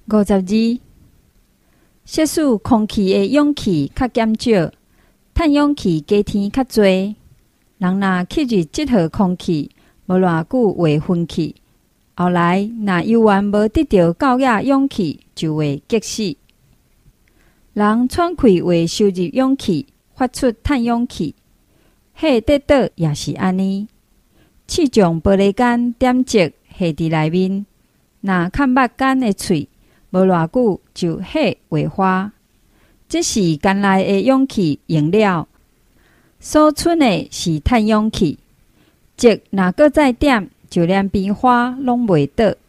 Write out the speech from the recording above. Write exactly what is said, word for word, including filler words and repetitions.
五十二，摄取空气的氧气较减少，碳氧气加添较多。人若吸入这号空气，无偌久会分去，后来若犹原无得到够额氧气，就会激死。人喘气会收入氧气，发出碳氧气，火得倒也是安尼。气将玻璃间点着下伫内面，若较密间的喙，无偌久就火会花。这是间内的氧气用了，所剩的是碳氧气。即若搁再点，就连边花拢袂倒。